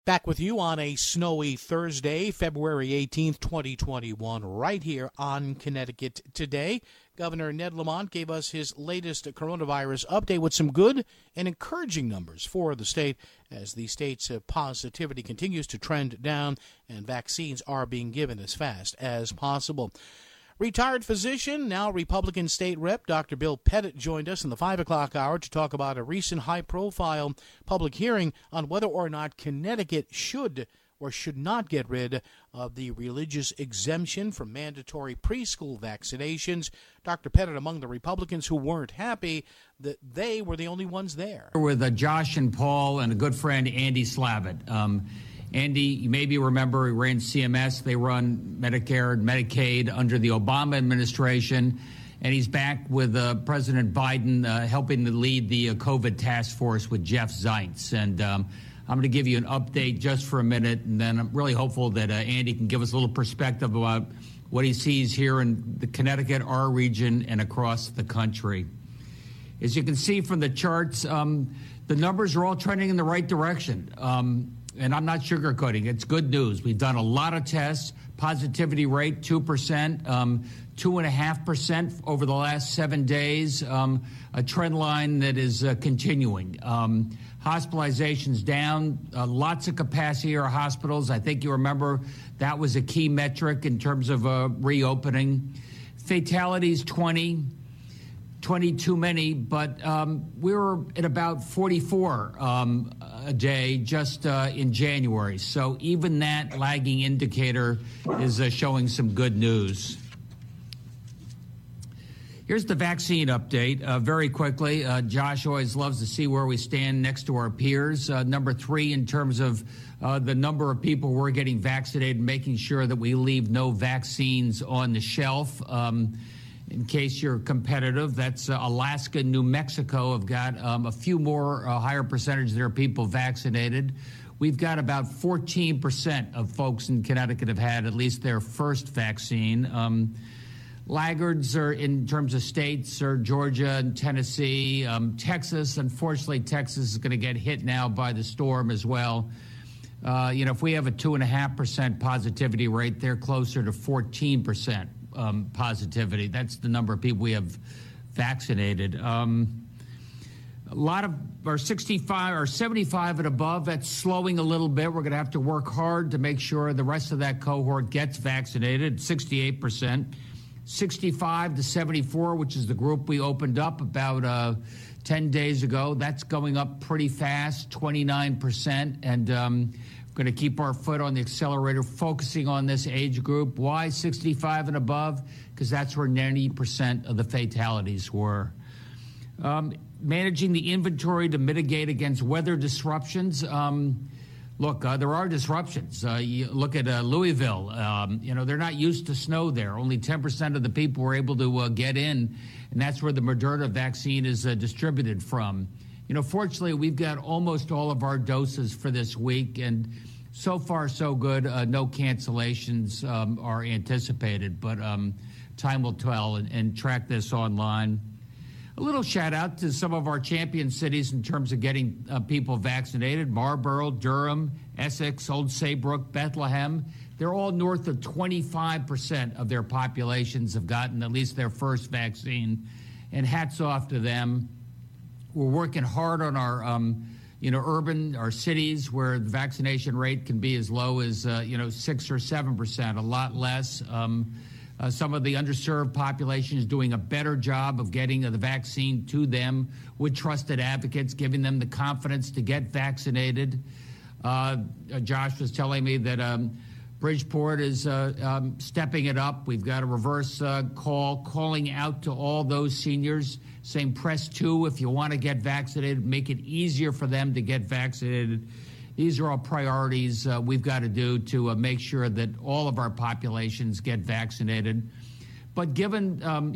Back with you on a snowy Thursday, February 18th, 2021, right here on Connecticut Today. Governor Ned Lamont gave us his latest coronavirus update with some good and encouraging numbers for the state as the state's positivity continues to trend down and vaccines are being given as fast as possible. Retired physician, now Republican state rep, Dr. Bill Pettit joined us in the 5 o'clock hour to talk about a recent high-profile public hearing on whether or not Connecticut should or should not get rid of the religious exemption from mandatory preschool vaccinations. Dr. Pettit, among the Republicans who weren't happy that they were the only ones there. With Josh and Paul and a good friend, Andy Slavitt. Andy, you maybe remember, he ran CMS. They run Medicare and Medicaid under the Obama administration. And he's back with President Biden helping to lead the COVID task force with Jeff Zients. And I'm going to give you an update just for a minute. And then I'm really hopeful that Andy can give us a little perspective about what he sees here in the Connecticut, our region, and across the country. As you can see from the charts, the numbers are all trending in the right direction. And I'm not sugarcoating. It's good news. We've done a lot of tests. Positivity rate, 2%, 2.5% over the last 7 days, a trend line that is continuing. Hospitalizations down, lots of capacity in our hospitals. I think you remember that was a key metric in terms of reopening. Fatalities, 20 too many, but we were at about 44 a day just in January. So even that lagging indicator is showing some good news. Here's the vaccine update very quickly. Josh always loves to see where we stand next to our peers. Number 3 in terms of the number of people we're getting vaccinated, making sure that we leave no vaccines on the shelf. In case you're competitive, that's Alaska and New Mexico have got a few more, higher percentage of their people vaccinated. We've got about 14% of folks in Connecticut have had at least their first vaccine. Laggards are in terms of states are Georgia and Tennessee. Texas, unfortunately, Texas is going to get hit now by the storm as well. If we have a 2.5% positivity rate, they're closer to 14%. Positivity. That's the number of people we have vaccinated. A lot of our 65 or 75 and above, that's slowing a little bit. We're going to have to work hard to make sure the rest of that cohort gets vaccinated, 68%. 65 to 74, which is the group we opened up about 10 days ago, that's going up pretty fast, 29%. And going to keep our foot on the accelerator, focusing on this age group. Why 65 and above? Because that's where 90% of the fatalities were. Managing the inventory to mitigate against weather disruptions. Look, there are disruptions. You look at Louisville. They're not used to snow there. Only 10% of the people were able to get in, and that's where the Moderna vaccine is distributed from. Fortunately, we've got almost all of our doses for this week, and so far, so good. No cancellations are anticipated, but time will tell and track this online. A little shout out to some of our champion cities in terms of getting people vaccinated. Marlborough, Durham, Essex, Old Saybrook, Bethlehem. They're all north of 25% of their populations have gotten at least their first vaccine, and hats off to them. We're working hard on our, our cities where the vaccination rate can be as low as, 6 or 7%, a lot less. Some of the underserved population is doing a better job of getting the vaccine to them with trusted advocates, giving them the confidence to get vaccinated. Josh was telling me that Bridgeport is stepping it up. We've got a reverse calling out to all those seniors, saying press 2 if you want to get vaccinated, make it easier for them to get vaccinated. These are all priorities we've got to do to make sure that all of our populations get vaccinated. But given,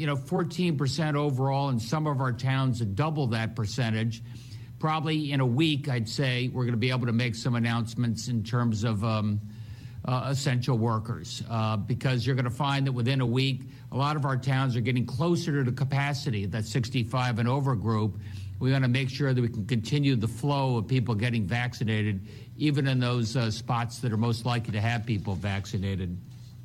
14% overall in some of our towns, double that percentage, probably in a week, I'd say we're going to be able to make some announcements in terms of essential workers, because you're going to find that within a week, a lot of our towns are getting closer to the capacity, that 65 and over group, We want to make sure that we can continue the flow of people getting vaccinated, even in those spots that are most likely to have people vaccinated.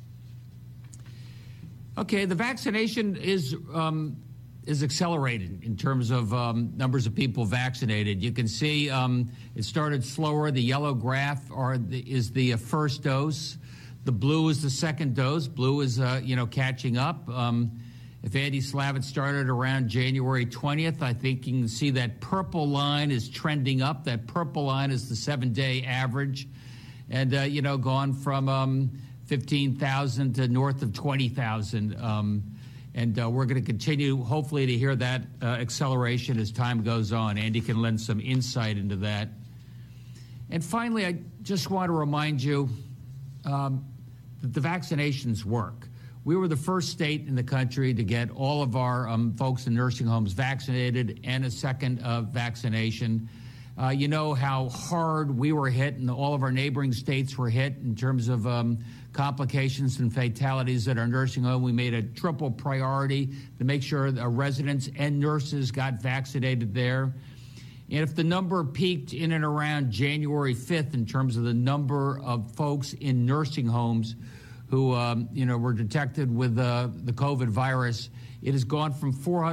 Okay, the vaccination is accelerated in terms of numbers of people vaccinated. You can see it started slower. The yellow graph is the first dose. The blue is the second dose. Blue is catching up. If Andy Slavitt started around January 20th, I think you can see that purple line is trending up. That purple line is the 7-day average, and gone from 15,000 to north of 20,000. And we're going to continue, hopefully, to hear that acceleration as time goes on. Andy can lend some insight into that. And finally, I just want to remind you that the vaccinations work. We were the first state in the country to get all of our folks in nursing homes vaccinated and a second vaccination. You know how hard we were hit and all of our neighboring states were hit in terms of complications and fatalities at our nursing home. We made a triple priority to make sure that our residents and nurses got vaccinated there. And if the number peaked in and around January 5th in terms of the number of folks in nursing homes who were detected with the COVID virus, it has gone from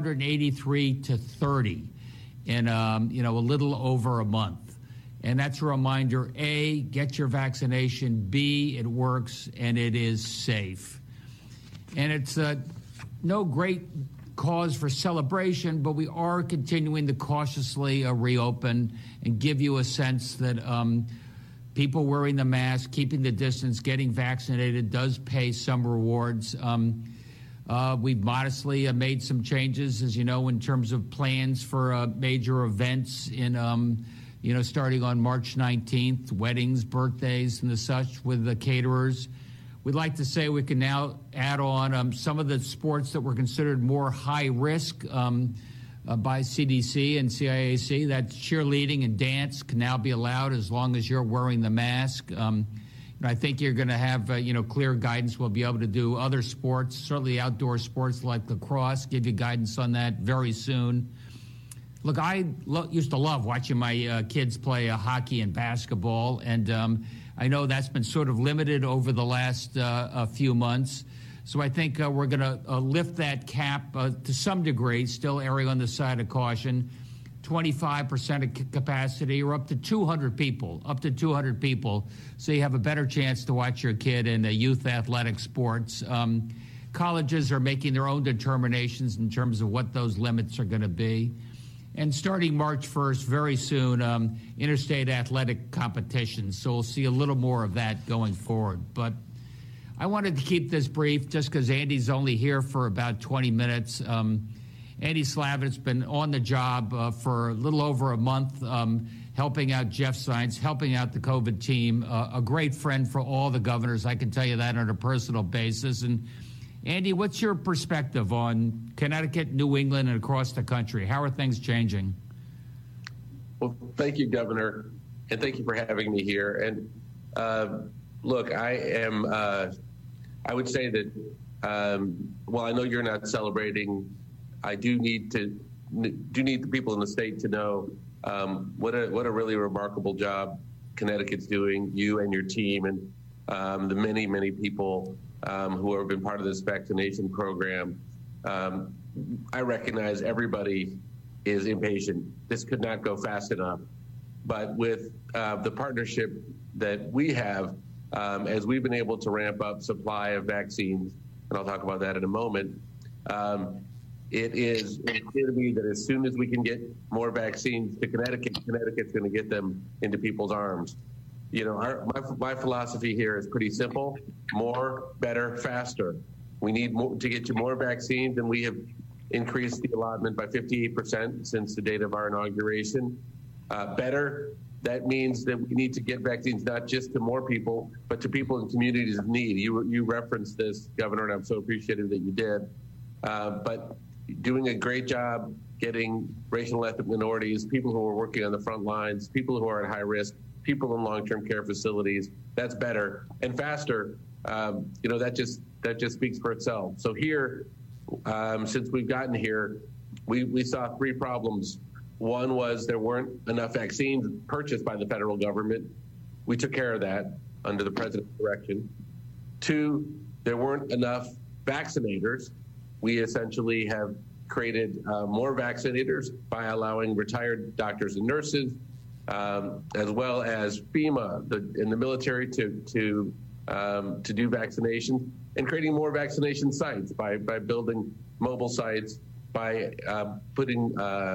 483 to 30 in a little over a month. And that's a reminder: A, get your vaccination; B, it works and it is safe. And it's no great cause for celebration, but we are continuing to cautiously reopen and give you a sense that people wearing the mask, keeping the distance, getting vaccinated does pay some rewards. We've modestly made some changes, as you know, in terms of plans for major events in, starting on March 19th, weddings, birthdays, and the such with the caterers. We'd like to say we can now add on some of the sports that were considered more high risk by CDC and CIAC. That's cheerleading and dance can now be allowed as long as you're wearing the mask. I think you're going to have, clear guidance. We'll be able to do other sports, certainly outdoor sports like lacrosse, give you guidance on that very soon. Look, I used to love watching my kids play hockey and basketball, and I know that's been sort of limited over the last few months. So I think we're going to lift that cap to some degree, still erring on the side of caution. 25% of capacity, or up to 200 people, so you have a better chance to watch your kid in youth athletic sports. Colleges are making their own determinations in terms of what those limits are going to be. And starting March 1st, very soon, interstate athletic competitions, so we'll see a little more of that going forward. But I wanted to keep this brief just because Andy's only here for about 20 minutes. Andy Slavitt's been on the job for a little over a month, helping out Jeff Zients, helping out the COVID team, a great friend for all the governors. I can tell you that on a personal basis. And Andy, what's your perspective on Connecticut, New England, and across the country? How are things changing? Well, thank you, Governor, and thank you for having me here. And look, I would say that while I know you're not celebrating, I do need the people in the state to know what a really remarkable job Connecticut's doing, you and your team, and the many, many people who have been part of this vaccination program. I recognize everybody is impatient. This could not go fast enough. But with the partnership that we have, as we've been able to ramp up supply of vaccines, and I'll talk about that in a moment, it is clear to me that as soon as we can get more vaccines to Connecticut, Connecticut's going to get them into people's arms. My philosophy here is pretty simple: more, better, faster. We need to get you more vaccines, and we have increased the allotment by 58% since the date of our inauguration. Better, that means that we need to get vaccines not just to more people, but to people in communities of need. You referenced this, Governor, and I'm so appreciative that you did. But doing a great job getting racial and ethnic minorities, people who are working on the front lines, people who are at high risk, people in long-term care facilities, that's better. And faster, that just speaks for itself. So here, since we've gotten here, we saw three problems One was there weren't enough vaccines purchased by the federal government. We took care of that under the president's direction. Two, there weren't enough vaccinators. We essentially have created more vaccinators by allowing retired doctors and nurses, as well as FEMA in the military to do vaccinations, and creating more vaccination sites by building mobile sites, by putting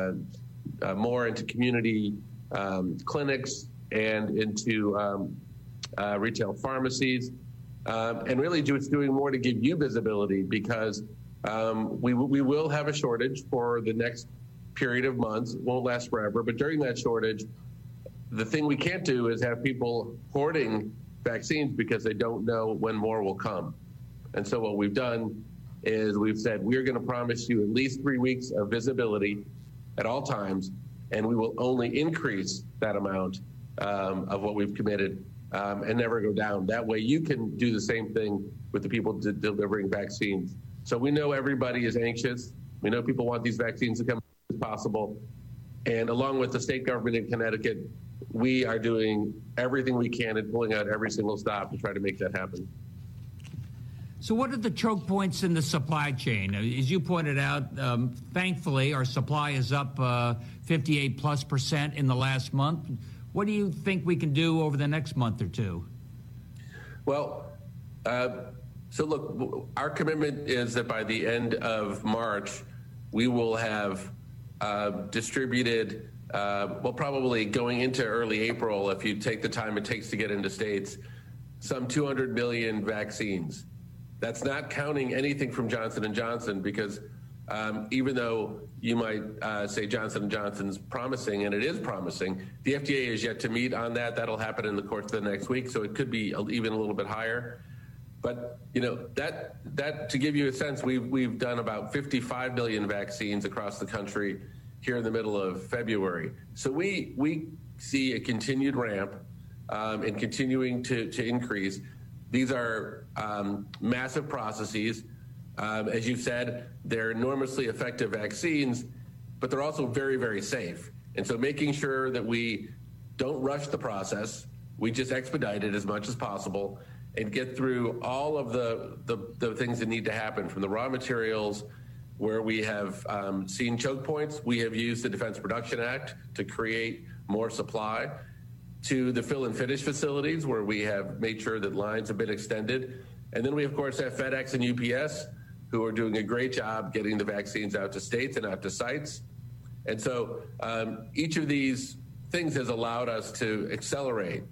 more into community clinics and into retail pharmacies, and really just doing more to give you visibility, because we will have a shortage for the next period of months. It won't last forever, but during that shortage, the thing we can't do is have people hoarding vaccines because they don't know when more will come. And so what we've done is we've said we're going to promise you at least 3 weeks of visibility at all times, and we will only increase that amount of what we've committed and never go down. That way you can do the same thing with the people delivering vaccines. So we know everybody is anxious. We know people want these vaccines to come as soon as possible. And along with the state government in Connecticut, we are doing everything we can and pulling out every single stop to try to make that happen. So what are the choke points in the supply chain? As you pointed out, thankfully, our supply is up 58+% in the last month. What do you think we can do over the next month or two? Well, so look, our commitment is that by the end of March, we will have distributed, well, probably going into early April, if you take the time it takes to get into states, some 200 million vaccines. That's not counting anything from Johnson & Johnson, because even though you might say Johnson & Johnson's promising, and it is promising, the FDA is yet to meet on that. That'll happen in the course of the next week, so it could be even a little bit higher. But you know, that to give you a sense, we've done about 55 million vaccines across the country here in the middle of February. So we see a continued ramp and continuing to increase. These are massive processes. As you said, they're enormously effective vaccines, but they're also very, very safe. And so making sure that we don't rush the process, we just expedite it as much as possible and get through all of the things that need to happen, from the raw materials where we have seen choke points. We have used the Defense Production Act to create more supply, to the fill and finish facilities where we have made sure that lines have been extended. And then we, of course, have FedEx and UPS, who are doing a great job getting the vaccines out to states and out to sites. And so each of these things has allowed us to accelerate.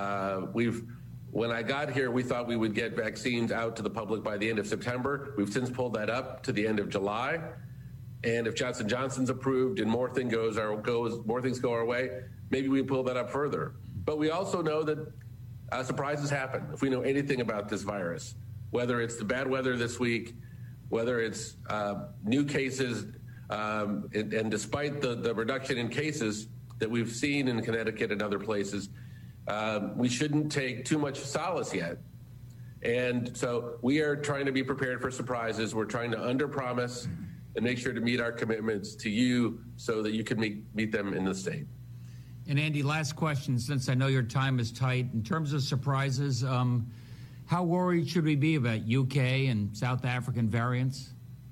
When I got here, we thought we would get vaccines out to the public by the end of September. We've since pulled that up to the end of July. And if Johnson & Johnson's approved and more things go our way, maybe we pull that up further. But we also know that surprises happen. If we know anything about this virus, whether it's the bad weather this week, whether it's new cases, and despite the reduction in cases that we've seen in Connecticut and other places, we shouldn't take too much solace yet. And so we are trying to be prepared for surprises. We're trying to underpromise and make sure to meet our commitments to you so that you can meet them in the state. And Andy, last question, since I know your time is tight. In terms of surprises, how worried should we be about UK and South African variants?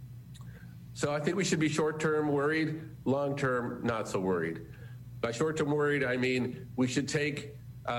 So I think we should be short-term worried, long-term not so worried. By short-term worried, I mean we shouldn't take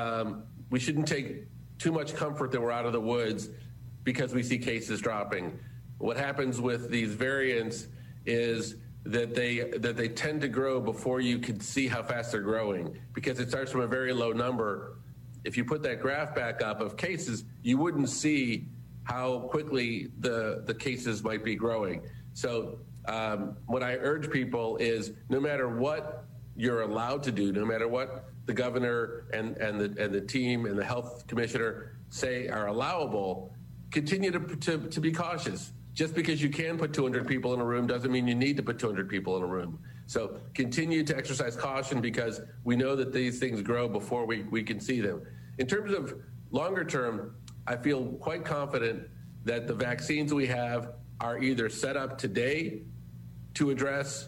too much comfort that we're out of the woods because we see cases dropping. What happens with these variants is that they tend to grow before you can see how fast they're growing, because it starts from a very low number. If you put that graph back up of cases, you wouldn't see how quickly the cases might be growing. So what I urge people is, no matter what you're allowed to do, no matter what the governor and the team and the health commissioner say are allowable, continue to be cautious. Just because you can put 200 people in a room doesn't mean you need to put 200 people in a room. So continue to exercise caution, because we know that these things grow before we can see them. In terms of longer term, I feel quite confident that the vaccines we have are either set up today to address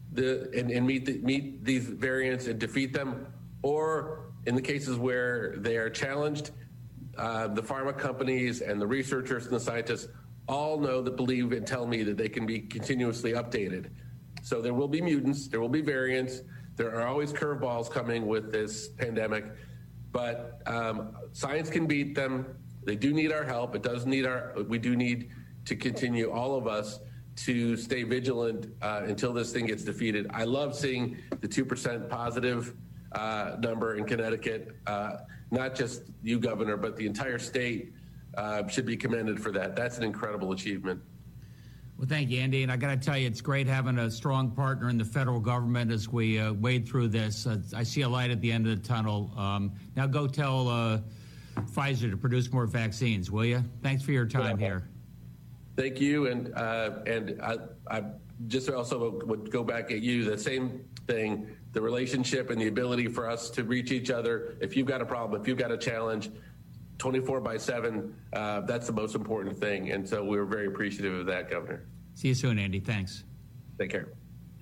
and meet these variants and defeat them, or in the cases where they are challenged, the pharma companies and the researchers and the scientists all know that believe and tell me that they can be continuously updated. So there will be mutants, there will be variants, there are always curveballs coming with this pandemic, but science can beat them. They do need our help. We do need to continue, all of us, to stay vigilant until this thing gets defeated. I love seeing the 2% positive number in Connecticut. Not just you, Governor, but the entire state should be commended for that. That's an incredible achievement. Well, thank you, Andy. And I got to tell you, it's great having a strong partner in the federal government as we wade through this. I see a light at the end of the tunnel. Now go tell Pfizer to produce more vaccines, will you? Thanks for your time here. Thank you. And I just also would go back at you, the same thing, the relationship and the ability for us to reach each other. If you've got a problem, if you've got a challenge, 24/7, that's the most important thing. And so we're very appreciative of that, Governor. See you soon, Andy. Thanks. Take care.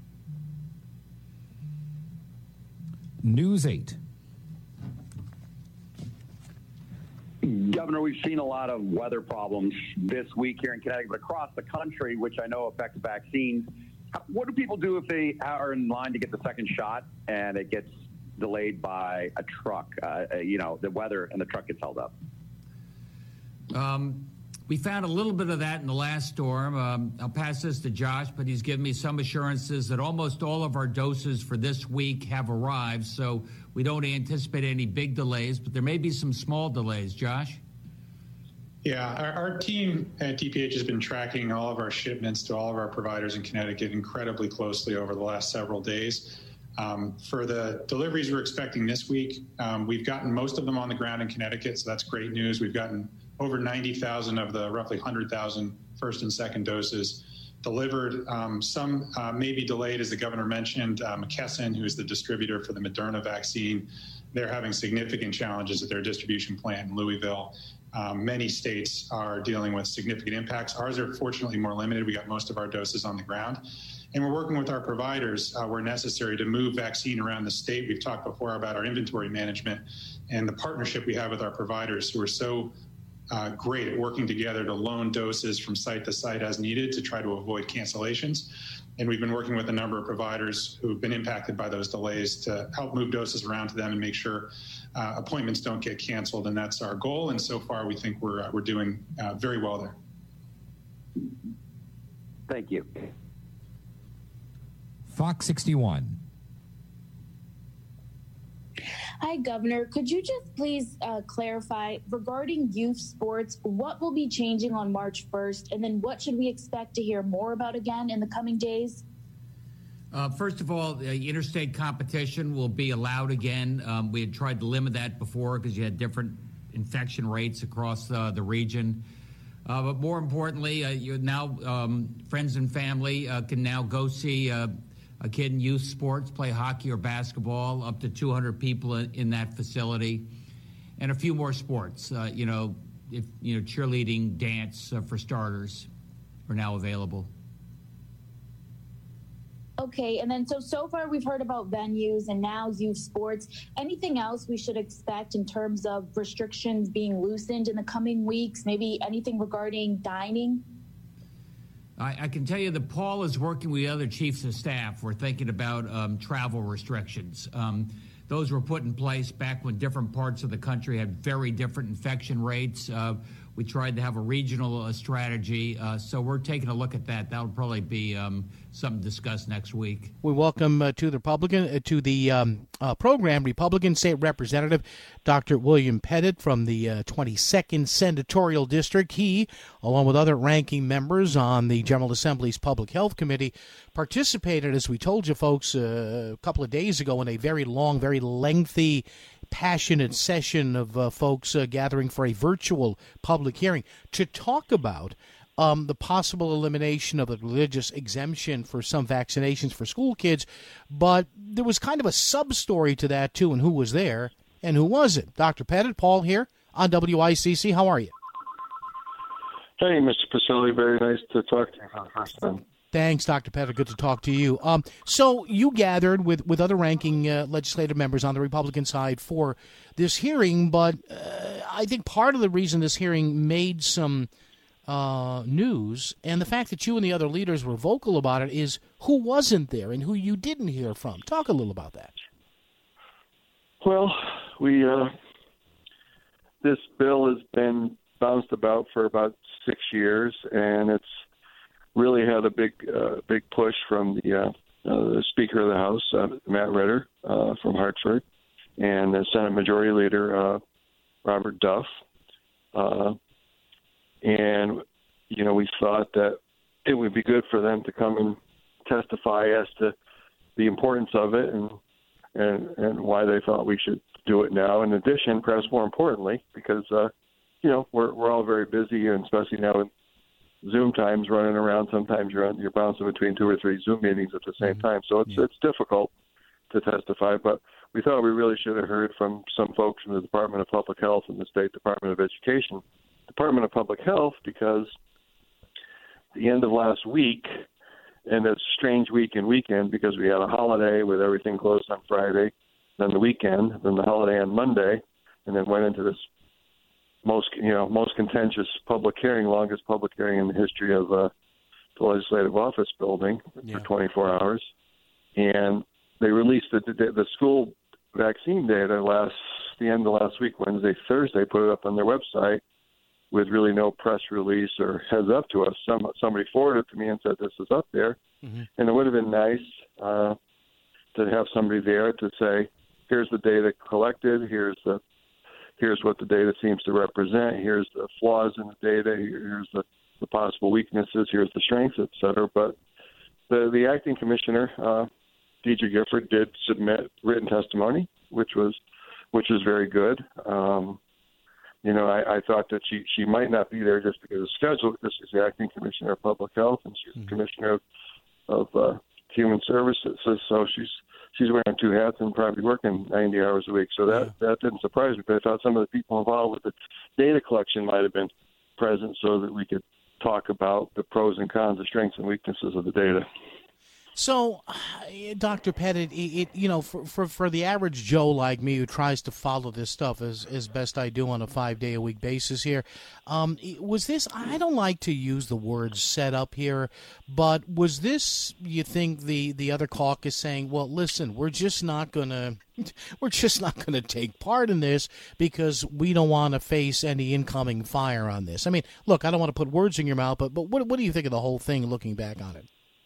News 8. Governor, we've seen a lot of weather problems this week here in Connecticut, but across the country, which I know affects vaccines. What do people do if they are in line to get the second shot and it gets delayed by a truck? The weather and the truck gets held up. We found a little bit of that in the last storm. I'll pass this to Josh, but he's given me some assurances that almost all of our doses for this week have arrived, so we don't anticipate any big delays, but there may be some small delays. Josh? Yeah, our team at DPH has been tracking all of our shipments to all of our providers in Connecticut incredibly closely over the last several days. For the deliveries we're expecting this week, we've gotten most of them on the ground in Connecticut, so that's great news. We've gotten over 90,000 of the roughly 100,000 first and second doses delivered. Some may be delayed, as the governor mentioned. McKesson, who is the distributor for the Moderna vaccine, they're having significant challenges at their distribution plant in Louisville. Many states are dealing with significant impacts. Ours are fortunately more limited. We got most of our doses on the ground. And we're working with our providers where necessary to move vaccine around the state. We've talked before about our inventory management and the partnership we have with our providers who are so great at working together to loan doses from site to site as needed to try to avoid cancellations. And we've been working with a number of providers who've been impacted by those delays to help move doses around to them and make sure appointments don't get canceled. And that's our goal. And so far, we think we're doing very well there. Thank you. Fox 61. Hi, Governor. Could you just please clarify regarding youth sports, what will be changing on March 1st? And then what should we expect to hear more about again in the coming days? First of all, interstate competition will be allowed again. We had tried to limit that before because you had different infection rates across the region. But more importantly, you now friends and family can now go see a kid in youth sports play hockey or basketball, up to 200 people in that facility, and a few more sports. Cheerleading, dance, for starters, are now available. Okay, and then so far we've heard about venues and now youth sports. Anything else we should expect in terms of restrictions being loosened in the coming weeks? Maybe anything regarding dining? I can tell you that Paul is working with other chiefs of staff. We're thinking about travel restrictions. Those were put in place back when different parts of the country had very different infection rates. We tried to have a regional strategy, so we're taking a look at that. That'll probably be something discussed next week. We welcome to the program Republican State Representative Dr. William Pettit from the 22nd Senatorial District. He, along with other ranking members on the General Assembly's Public Health Committee, participated, as we told you folks a couple of days ago, in a very long, very lengthy, passionate session of folks gathering for a virtual public hearing to talk about the possible elimination of the religious exemption for some vaccinations for school kids. But there was kind of a sub-story to that, too, and who was there and who wasn't. Dr. Pettit, Paul here on WICC. How are you? Hey, Mr. Pacelli. Very nice to talk to you for the first time. Thanks, Dr. Pettit. Good to talk to you. So you gathered with other ranking legislative members on the Republican side for this hearing, but I think part of the reason this hearing made some news, and the fact that you and the other leaders were vocal about it, is who wasn't there and who you didn't hear from. Talk a little about that. Well, this bill has been bounced about for about 6 years, and it's really had a big push from the Speaker of the House, Matt Ritter from Hartford, and the Senate Majority Leader, Robert Duff. And, we thought that it would be good for them to come and testify as to the importance of it and why they thought we should do it now. In addition, perhaps more importantly, because, we're all very busy, and especially now in Zoom times running around, sometimes you're bouncing between 2 or 3 Zoom meetings at the same time. So it's difficult to testify, but we thought we really should have heard from some folks from the Department of Public Health and the State Department of Education. Department of Public Health, because the end of last week, and it's a strange week and weekend because we had a holiday with everything closed on Friday, then the weekend, then the holiday on Monday, and then went into this most contentious public hearing, longest public hearing in the history of the Legislative Office Building for 24 hours. And they released the school vaccine data the end of last week, Wednesday, Thursday, put it up on their website with really no press release or heads up to us. Somebody forwarded it to me and said, this is up there. Mm-hmm. And it would have been nice to have somebody there to say, here's the data collected, here's what the data seems to represent, here's the flaws in the data, here's the possible weaknesses, here's the strengths, et cetera. But the acting commissioner, Deidre Gifford, did submit written testimony, which was very good. I thought that she might not be there just because of schedule, because she's the acting commissioner of public health and she's the commissioner of human services. So she's wearing 2 hats and probably working 90 hours a week. So that didn't surprise me. But I thought some of the people involved with the data collection might have been present so that we could talk about the pros and cons, the strengths and weaknesses of the data. So, Dr. Pettit, for the average Joe like me who tries to follow this stuff as best I do on a 5-day-a-week basis here, was this, I don't like to use the word set up here, but was this, you think, the other caucus saying, well, listen, we're just not going to take part in this because we don't want to face any incoming fire on this? I mean, look, I don't want to put words in your mouth, but what do you think of the whole thing looking back on it?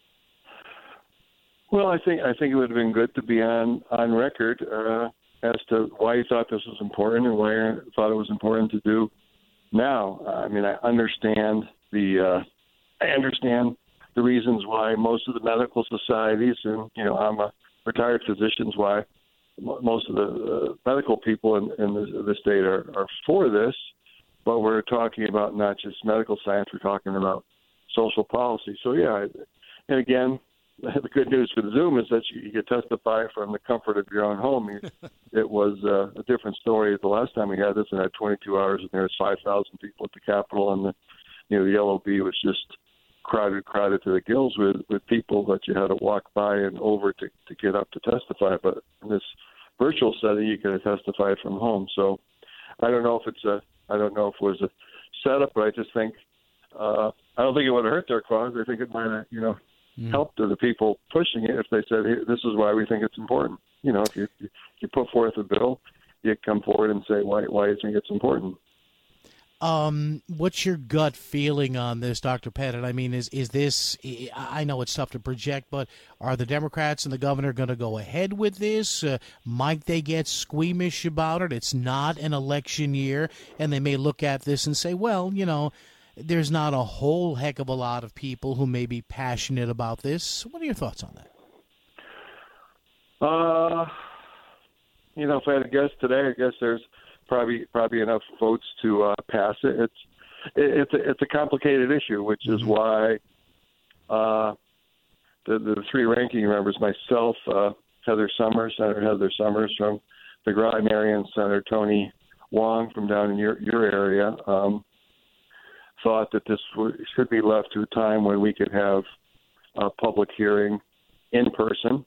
Well, I think it would have been good to be on record as to why you thought this was important and why you thought it was important to do now. I mean, I understand the reasons why most of the medical societies, and I'm a retired physician, why most of the medical people in the state are for this. But we're talking about not just medical science; we're talking about social policy. So and again. The good news for the Zoom is that you can testify from the comfort of your own home. It was a different story the last time we had this, and had 22 hours, and there was 5,000 people at the Capitol, and the LOB was just crowded to the gills with people that you had to walk by and over to get up to testify. But in this virtual setting, you can testify from home. So I don't know if it was a setup, but I just think I don't think it would have hurt their cause. I think it might have, help to the people pushing it if they said, hey, this is why we think it's important. If you put forth a bill, you come forward and say why you think it's important. What's your gut feeling on this, Dr. Pettit? I mean, is this, I know it's tough to project, but are the Democrats and the governor going to go ahead with this? Might they get squeamish about it? It's not an election year, and they may look at this and say, well, there's not a whole heck of a lot of people who may be passionate about this. What are your thoughts on that? If I had to guess today, I guess there's probably enough votes to pass it. It's a complicated issue, which is why the 3 ranking members, myself, Senator Heather Summers from the Grime area, and Senator Tony Wong from down in your area, thought that this should be left to a time when we could have a public hearing in person,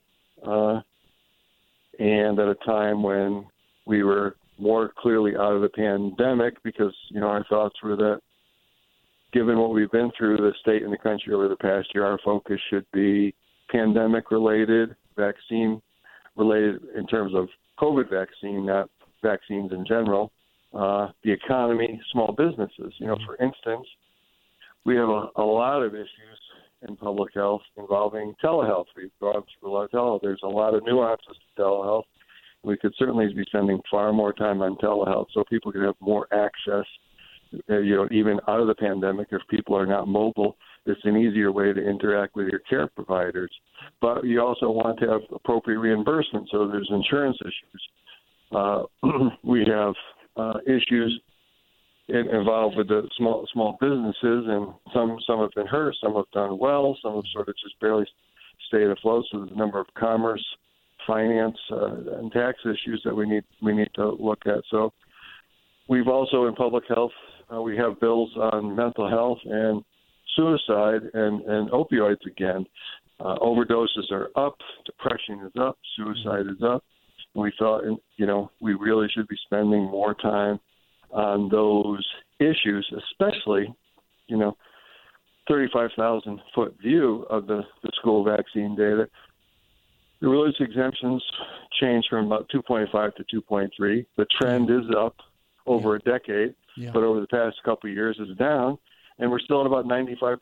and at a time when we were more clearly out of the pandemic, because, our thoughts were that given what we've been through, the state and the country over the past year, our focus should be pandemic-related, vaccine-related in terms of COVID vaccine, not vaccines in general, the economy, small businesses. For instance, we have a lot of issues in public health involving telehealth. We've gone through a lot of telehealth. There's a lot of nuances to telehealth. We could certainly be spending far more time on telehealth so people can have more access, even out of the pandemic. If people are not mobile, it's an easier way to interact with your care providers. But you also want to have appropriate reimbursement, so there's insurance issues. We have issues involved with the small businesses, and some have been hurt, some have done well, some have sort of just barely stayed afloat. So there's a number of commerce, finance, and tax issues that we need to look at. So we've also in public health, we have bills on mental health and suicide and opioids again. Overdoses are up, depression is up, suicide is up. We thought, we really should be spending more time on those issues, especially, 35,000-foot view of the school vaccine data. The religious exemptions changed from about 2.5 to 2.3. The trend is up over a decade, but over the past couple of years is down, and we're still at about 96%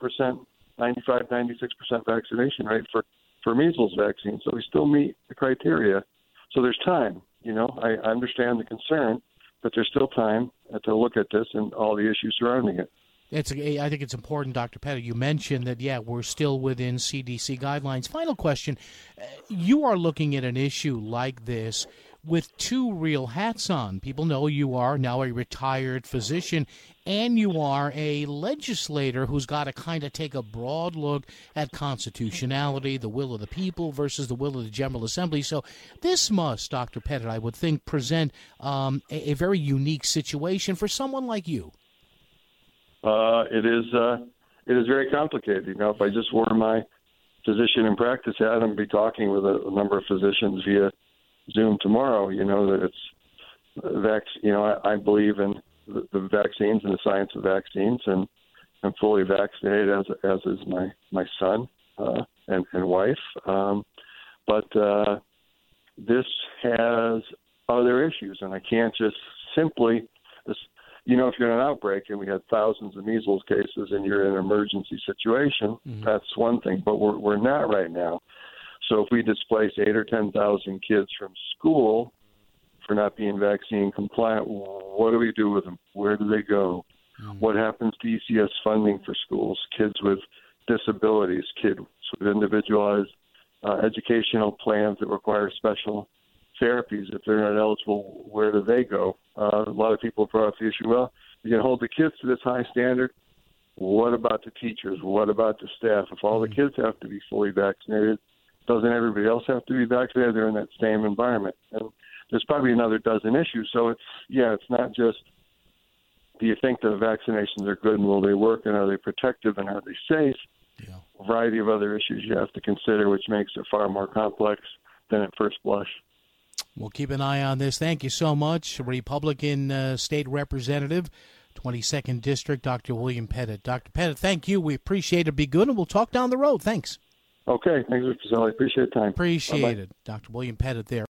vaccination rate for measles vaccine. So we still meet the criteria. So there's time. I understand the concern, but there's still time to look at this and all the issues surrounding it. I think it's important, Dr. Pettit. You mentioned that, we're still within CDC guidelines. Final question. You are looking at an issue like this with two real hats on. People know you are now a retired physician, and you are a legislator who's got to kind of take a broad look at constitutionality, the will of the people versus the will of the General Assembly. So this must, Dr. Pettit, I would think, present a very unique situation for someone like you. It is very complicated. If I just wore my physician in practice hat, and be talking with a number of physicians via Zoom tomorrow. That it's I believe in the vaccines and the science of vaccines, and I'm fully vaccinated, as is my son and wife. But this has other issues, and I can't just simply. If you're in an outbreak and we had thousands of measles cases and you're in an emergency situation, that's one thing. But we're not right now. So if we displace 8,000 or 10,000 kids from school for not being vaccine compliant, what do we do with them? Where do they go? What happens to ECS funding for schools? Kids with disabilities, kids with individualized educational plans that require special therapies. If they're not eligible, where do they go? A lot of people brought up the issue, well, you can hold the kids to this high standard. What about the teachers? What about the staff? If all the kids have to be fully vaccinated, doesn't everybody else have to be vaccinated? They're in that same environment. And there's probably another dozen issues. So it's not just, do you think the vaccinations are good and will they work and are they protective and are they safe? Yeah. A variety of other issues you have to consider, which makes it far more complex than at first blush. We'll keep an eye on this. Thank you so much, Republican State Representative, 22nd District, Dr. William Pettit. Dr. Pettit, thank you. We appreciate it. Be good, and we'll talk down the road. Thanks. Okay. Thanks, Mr. Zelli. Appreciate the time. Appreciate it. Dr. William Pettit there.